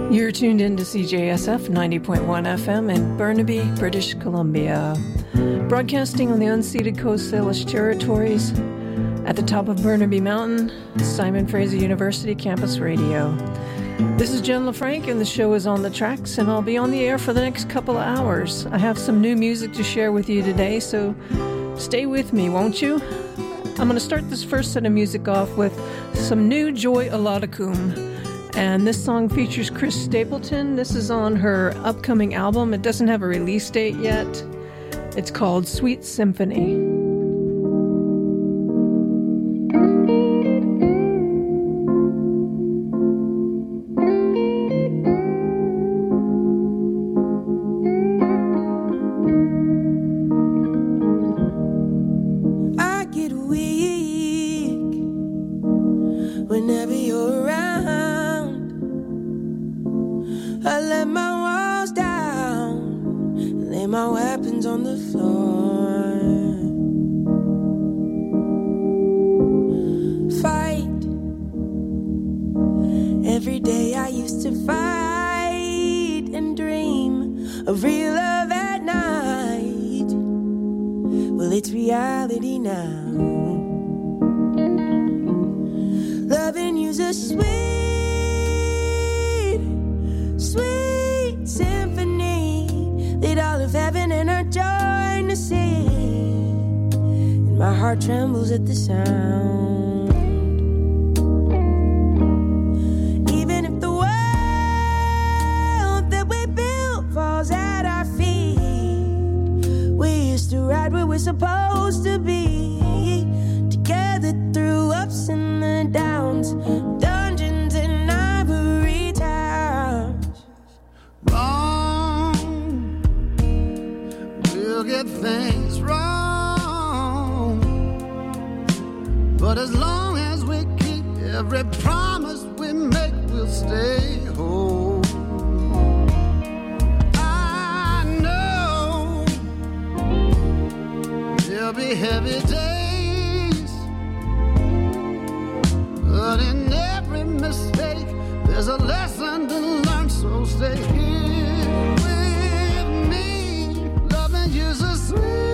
You're tuned in to CJSF 90.1 FM in Burnaby, British Columbia. Broadcasting on the unceded Coast Salish territories at the top of Burnaby Mountain, Simon Fraser University Campus Radio. This is Jen LaFranc, and the show is On the Tracks, and I'll be on the air for the next couple of hours. I have some new music to share with you today, so stay with me, won't you? I'm going to start this first set of music off with some new Joy Oladakum. And this song features Chris Stapleton. This is on her upcoming album. It doesn't have a release date yet. It's called Sweet Symphony. Trembles at the sound. Even if the world that we built falls at our feet, we're still right where we're supposed to be, together through ups and the downs, dungeons and ivory towers. Wrong, we'll get things wrong. But as long as we keep every promise we make, we'll stay whole. I know there'll be heavy days, but in every mistake there's a lesson to learn, so stay here with me. Loving you's a sweet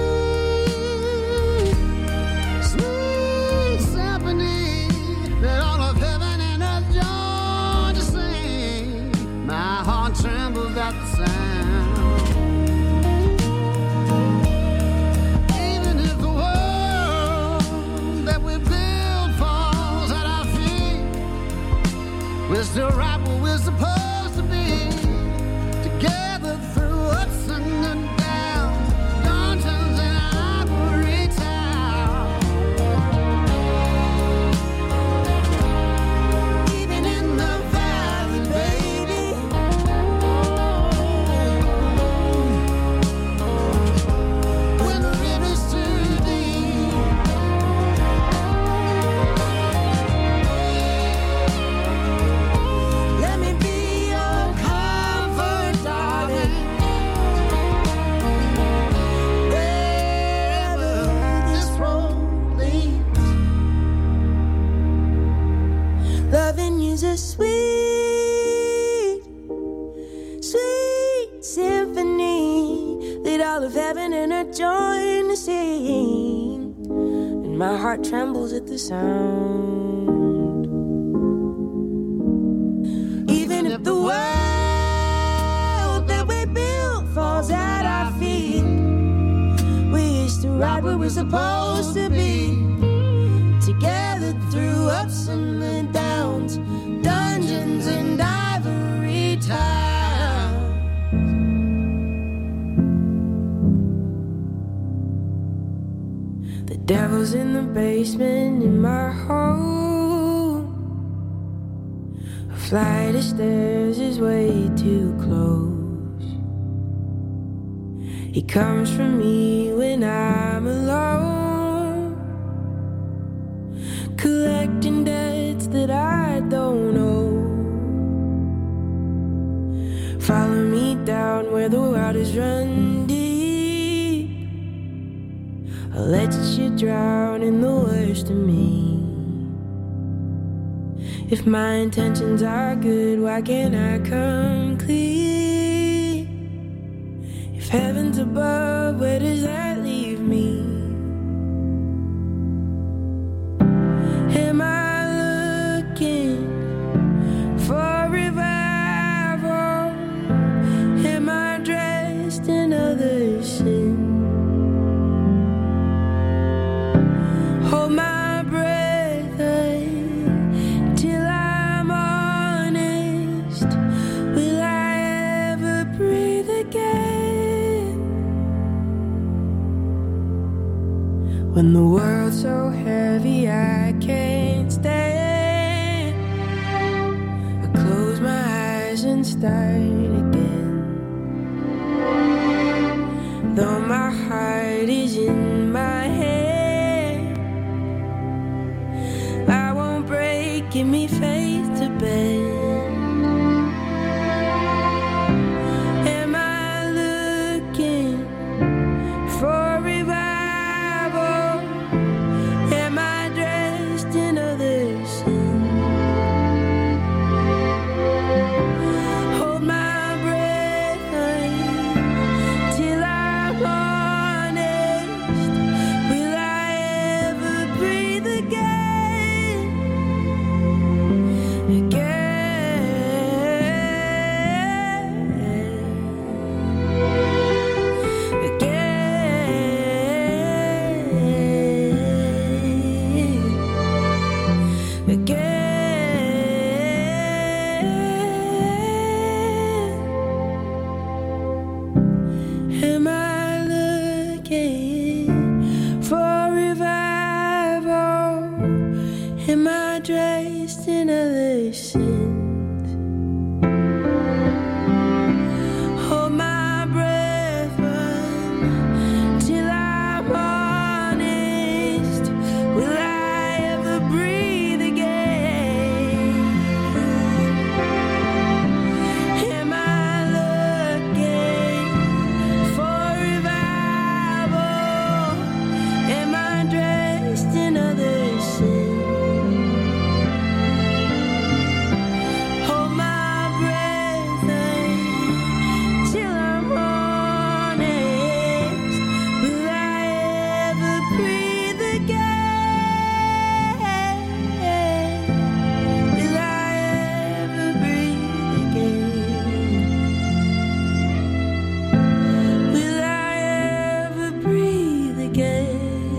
that all of heaven and earth join to sing. My heart trembles at the sound. Even if the world that we build falls at our feet, we're still right where we're supposed to be, together through ups and downs, dungeons and ivory towers. A sweet, sweet symphony that all of heaven and earth join to sing, and my heart trembles at the sound. Even if the world that we built falls at our feet, we're still right where we're supposed to be, together through ups and the downs, dungeons and ivory towers. The devil's in the basement in my home. A flight of stairs is way too close. He comes for me when I'm alone, collecting debts that I don't owe. Follow me down where the waters run deep. I'll let you drown in the worst of me. If my intentions are good, why can't I come clean? If heaven's above, where does that leave me? Am I looking for revival? Am I dressed in other sin? Hold my breath till I'm honest. Will I ever breathe again? When the world's so heavy I can't stand, I close my eyes and start again. Though my heart is in my hand, I won't break, give me faith to bend. Am I looking for revival? Am I dressed in other sin? Hold my breath till I'm honest. Will I ever breathe again? Am I looking for revival? Am I dressed in other sins? Hold my breath till I'm honest. Will I ever breathe again? Am I looking for revival? Am I dressed in other sin? Hold my breath till I'm honest. Will I ever breathe again? Will I ever breathe again? Will I ever breathe again?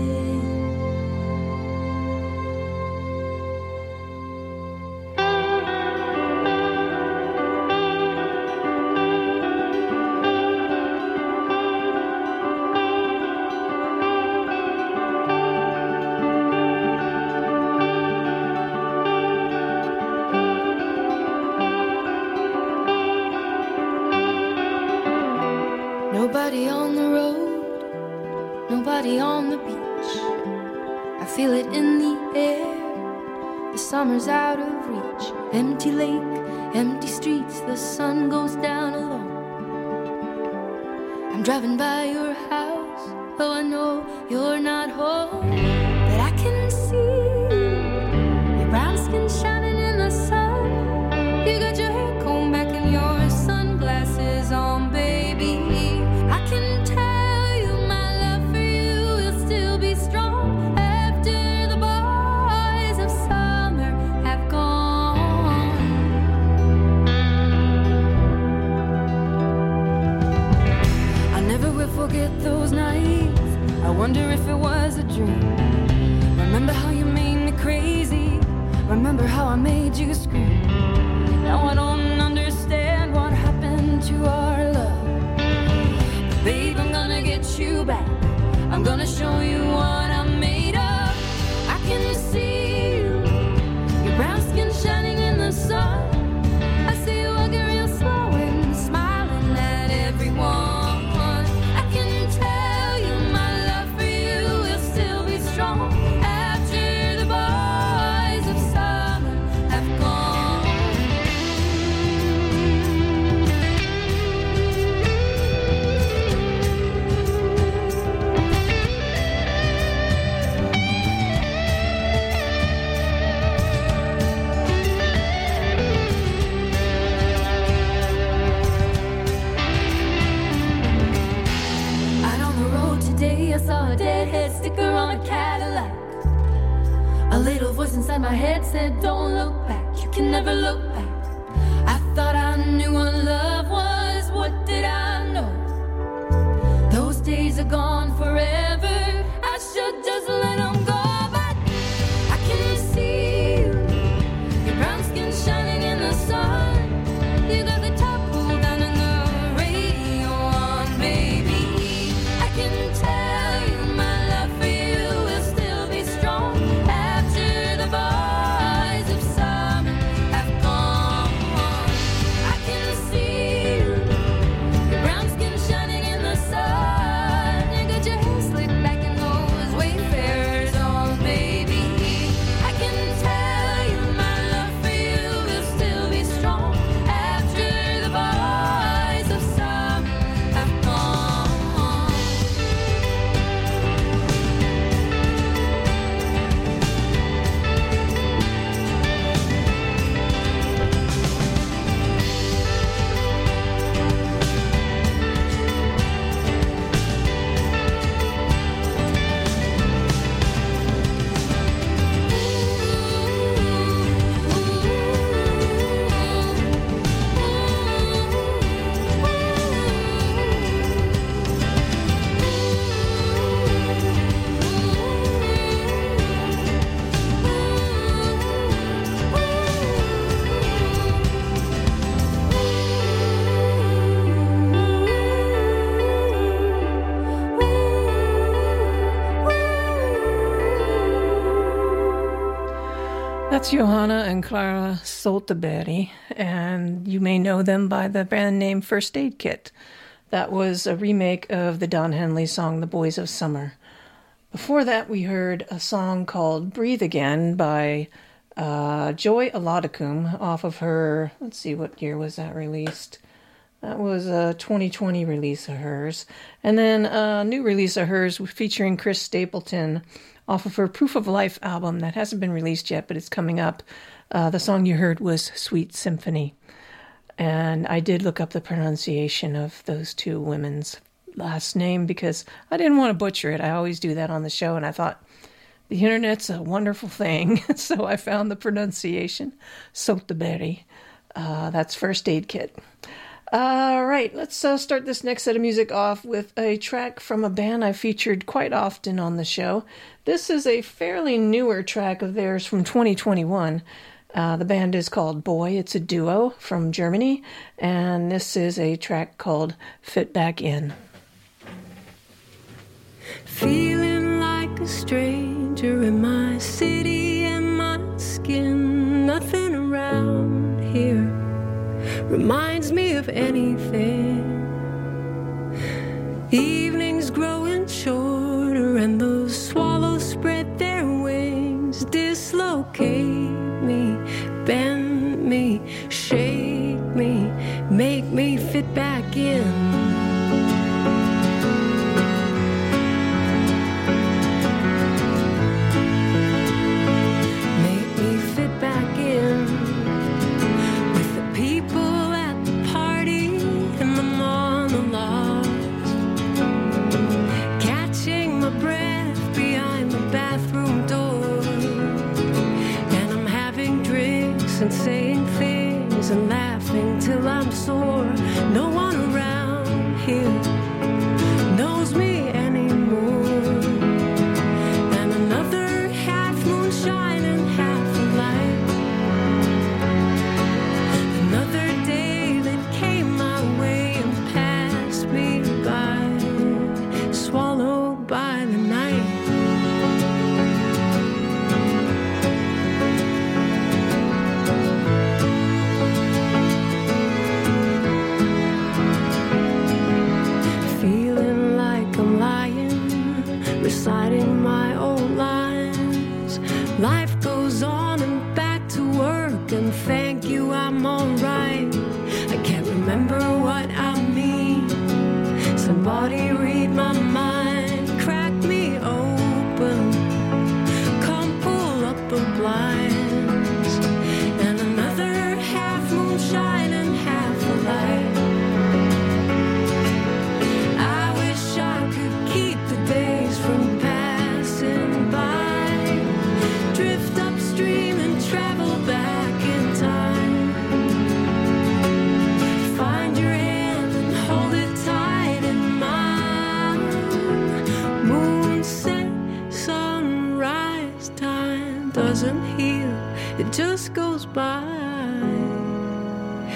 Nobody on the road, nobody on the beach. I feel it in the air, the summer's out of reach. Empty lake, empty streets, the sun goes down alone. I'm driving by your house, though I know you're not home. But I can see your brown skin shining in the sun. You got your hair combed back and your sunglasses on, baby. I can tell you my love for you will still be strong after the boys of summer have gone. I never will forget those nights. I wonder if it was a dream. Remember how you made me crazy. Remember how I made you scream. Now I don't understand what happened to our love. Babe, I'm gonna get you back. I'm gonna show you what I'm made of. I can see you, your brown skin shining in the sun. I see you walking real slow and smiling at everyone. I can tell you my love for you will still be strong after the boys of summer have gone. voice inside my head said, don't look back, you can never look back. I thought I knew what love was, what did I know? Those days are gone forever, I should just let them go. But I can see you, your brown skin shining in the sun. You got the top pulled down and the radio on, baby. I can tell you my love for you will still be strong after the boys of summer have gone. I can see you, your brown skin shining in the sun. You got your hair slicked back in those wayfarers on, baby. I can tell you my love for you will still be strong after the boys of summer have gone. That's Johanna and Clara Solteberry, and you may know them by the band name First Aid Kit. That was a remake of the Don Henley song The Boys of Summer. Before that, we heard a song called Breathe Again by Joy Aladikum off of her, let's see, what year was that released? That was a 2020 release of hers. And then a new release of hers featuring Chris Stapleton off of her Proof of Life album that hasn't been released yet, but it's coming up. The song you heard was Sweet Symphony. And I did look up the pronunciation of those two women's last name because I didn't want to butcher it. I always do that on the show, and I thought, the internet's a wonderful thing. So I found the pronunciation, Solteberry. That's First Aid Kit. All right, let's start this next set of music off with a track from a band I featured quite often on the show. This is a fairly newer track of theirs from 2021. The band is called Boy. It's a duo from Germany, and this is a track called Fit Back In. Feeling like a stranger in my city and my skin. Nothing around here reminds me of anything. Evenings growing shorter and those swallows spread their wings. Dislocate me, bend me, shake me, make me fit back in. And saying things and laughing till I'm sore. No one around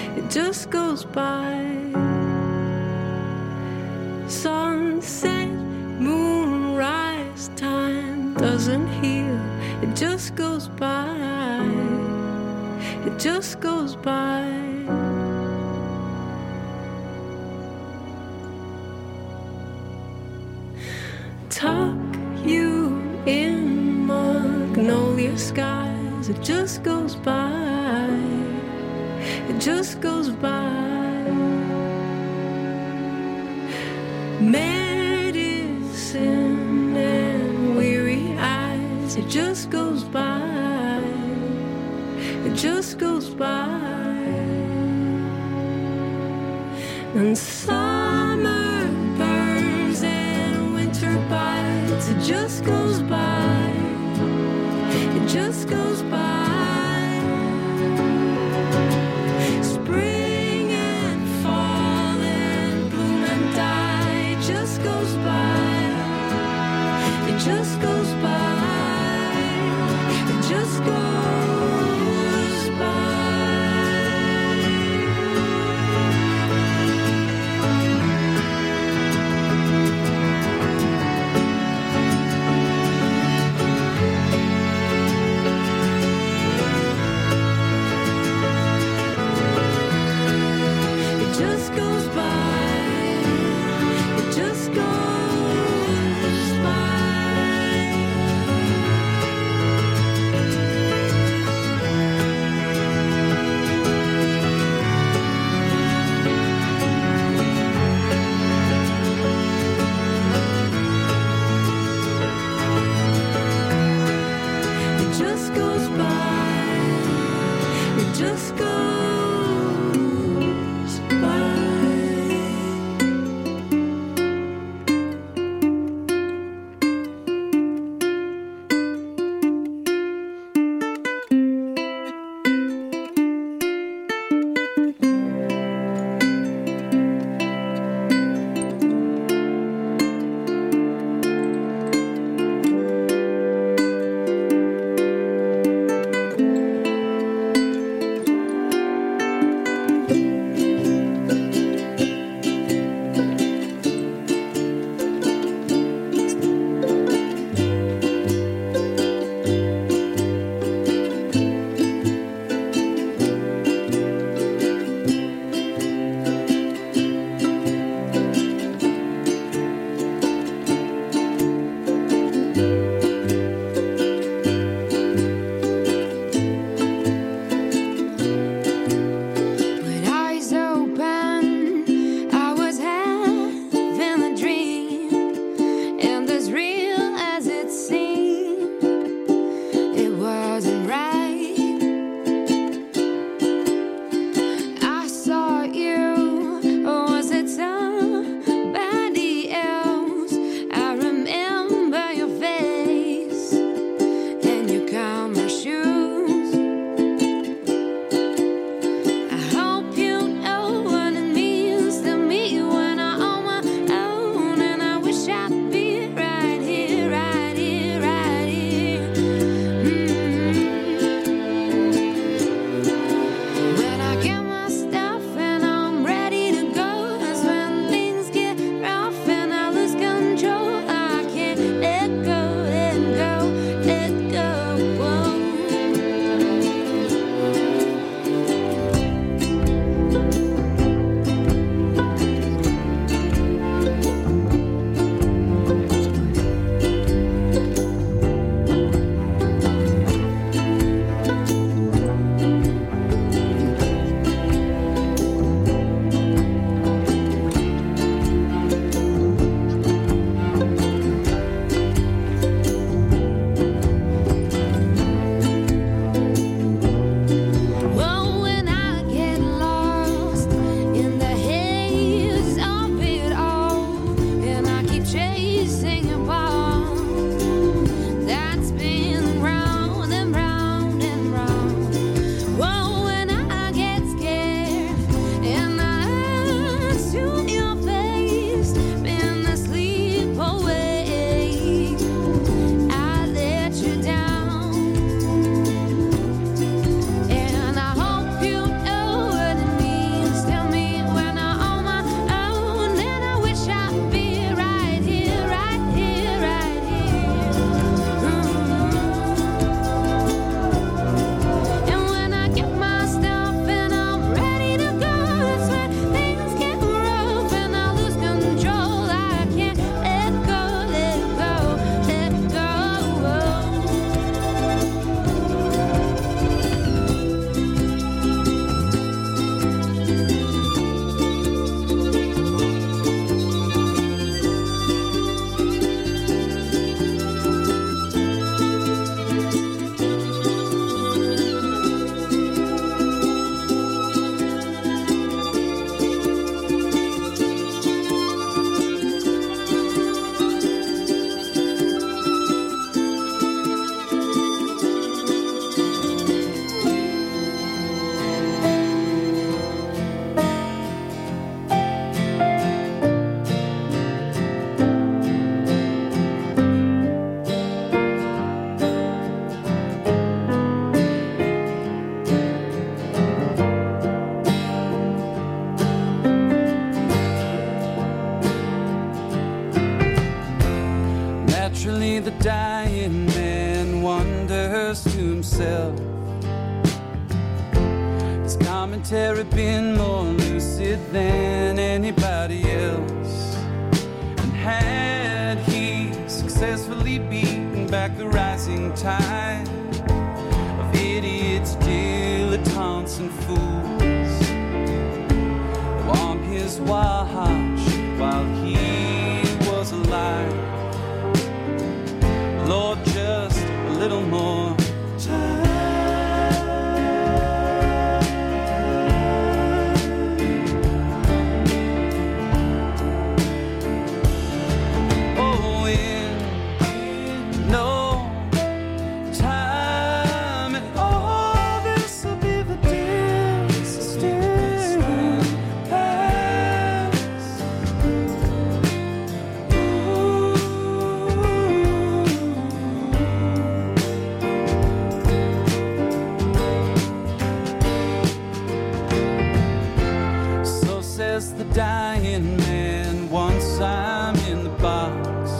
it just goes by. Sunset, moonrise, time doesn't heal, it just goes by, it just goes by. Tuck you in magnolia skies, it just goes by, it just goes by. Medicine and weary eyes, it just goes by, it just goes by. And summer burns and winter bites, it just goes by, it just goes by. Spring and fall and bloom and die, it just goes by, it just goes by, it just goes by. Just goes by. Terry been more lucid than anybody else? And had he successfully beaten back the rising tide of idiots, dilettantes, and fools on his watch while he was alive? Lord, just a little more time. The dying man, once I'm in the box.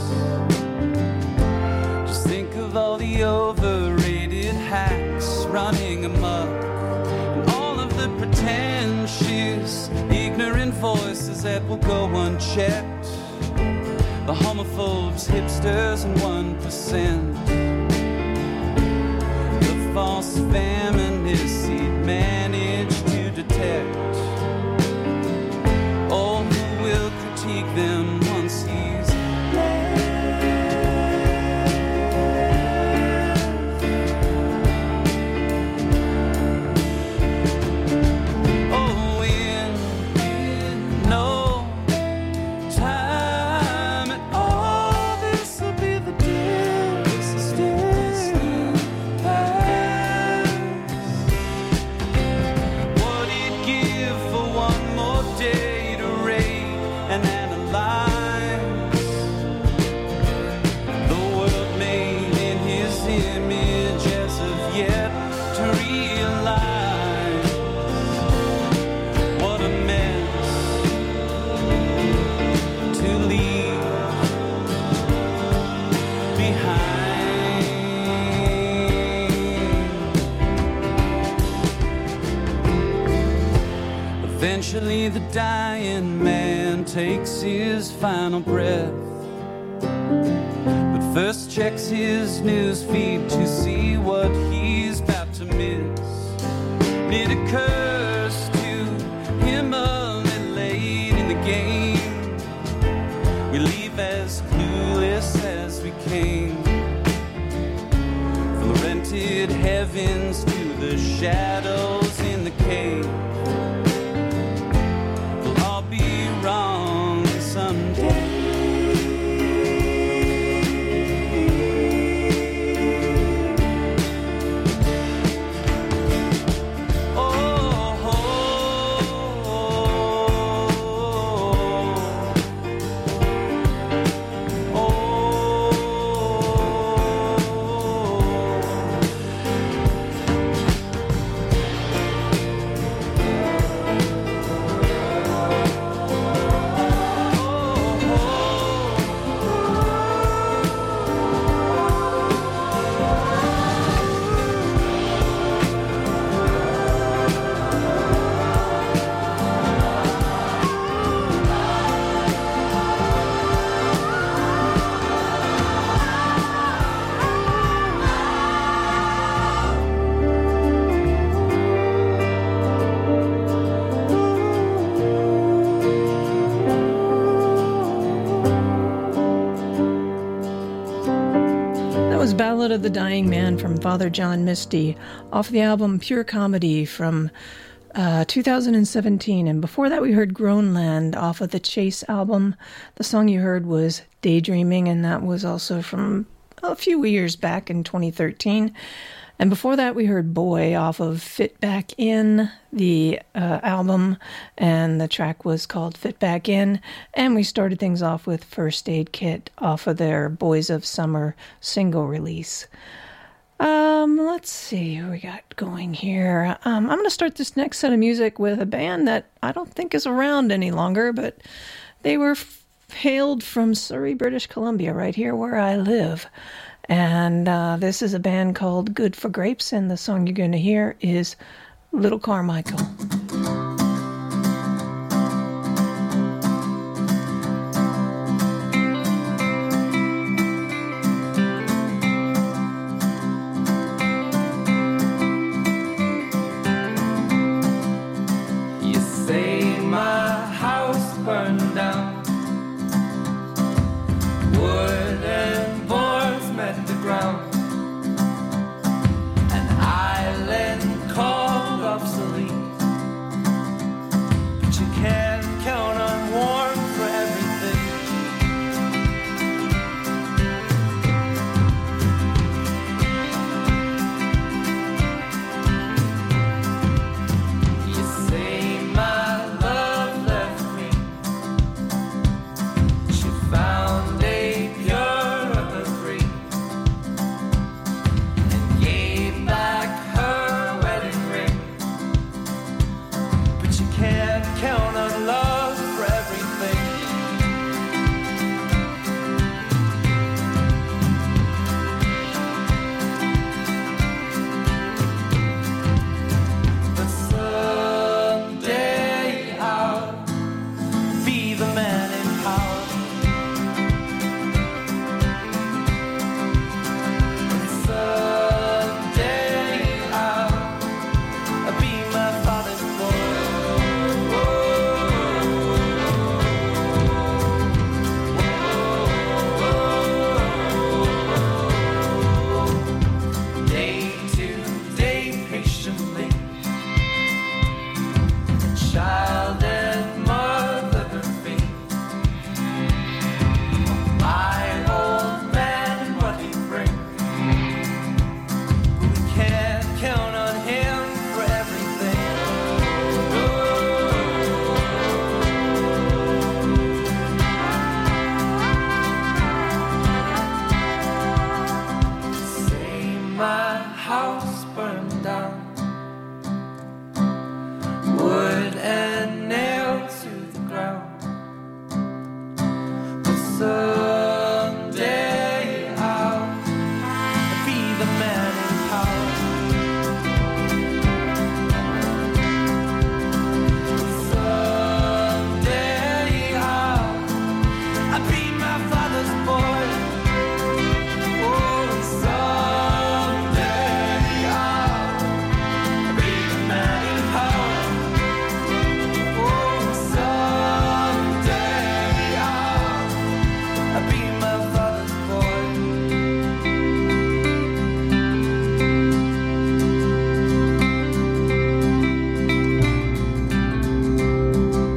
Just think of all the overrated hacks running amok, and all of the pretentious, ignorant voices that will go unchecked. The homophobes, hipsters, and 1%. The false feminists he'd managed to detect. Oh, who will critique them once he's left? Oh, in no time at all, this will be the distant past. What'd it give for one more day and analyze the world made in his image as of yet to realize what a mess to leave behind. Eventually the dying man takes his final breath, but first checks his news feed to see what he's about to miss. And it occurs to him only late in the game, we leave as clueless as we came, from the rented heavens to the shadows in the cave. Wrong someday. Ballad of the Dying Man from Father John Misty off the album Pure Comedy from 2017. And before that we heard Groenland off of the Chase album. The song you heard was Daydreaming, and that was also from a few years back in 2013. And before that we heard Boy off of Fit Back In, the album, and the track was called Fit Back In. And we started things off with First Aid Kit off of their Boys of Summer single release. Let's see who we got going here. I'm going to start this next set of music with a band that I don't think is around any longer, but they were hailed from Surrey, British Columbia, right here where I live. And this is a band called Good for Grapes, and the song you're going to hear is Little Carmichael. You say my house burned down,